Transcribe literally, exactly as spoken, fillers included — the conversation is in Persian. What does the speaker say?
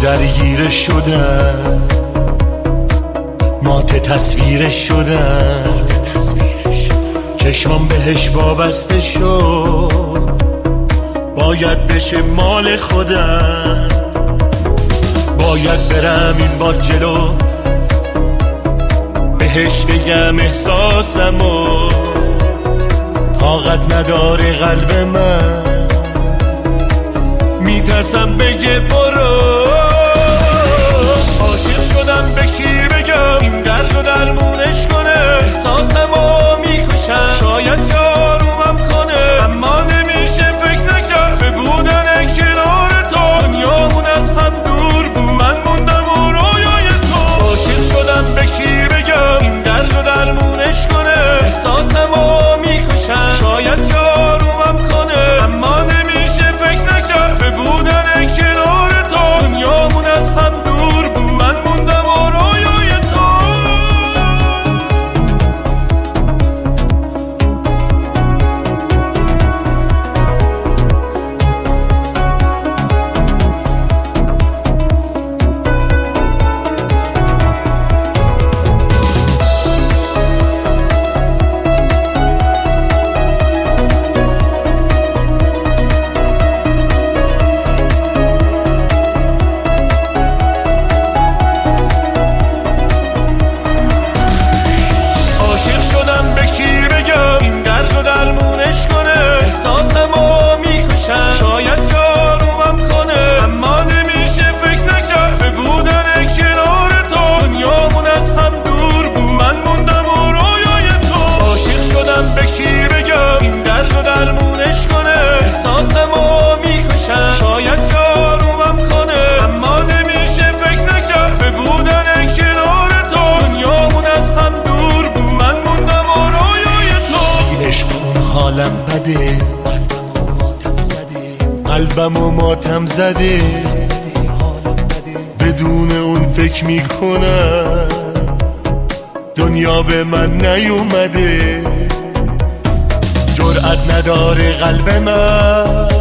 درگیر شدن، مات تصویر شدن، چشمام بهش وابسته شد، باید بشه مال خودم. باید برم این بار جلو، بهش بگم احساسمو، طاقت نداره قلب من، میترسم بگه برو. عاشق شدم به کی بگم این درد و درمونش کنه، احساسمو میکشم شاید یارومم کنه، اما نمیشه فکر نکرد به بودن کنار تو، دنیامون از هم دور بود، من موندم و رویای تو. عاشق شدم به کی بگم این درد و درمونش کنه، احساسمو میکشم شاید یارومم کنه، اما نمیشه فکر نکرد به بودن کنار تو، دنیامون از هم دور بود، من موندم و رویای تو. عاشق شدم به کی بگم این درد و درمونش کنه، احساسمو میکشم شاید یارومم کنه، اما نمیشه فکر نکرد به بودن کنار تو، دنیامون از هم دور بود، من موندم و رویای تو. عاشق شدم به کی بگم این درد و درمونش کنه، احساسمو میکشم شاید یارومم کنه، اما نمیشه فکر نکرد به بودن کنار تو، دنیامون از هم دور بود، من موندم و رویای تو. این عشق اون حالم بده، قلبمو ماتم زده، قلبمو ماتم زده، بدون اون فکر میکنم دنیا به من نیومده، جرأت نداره قلب من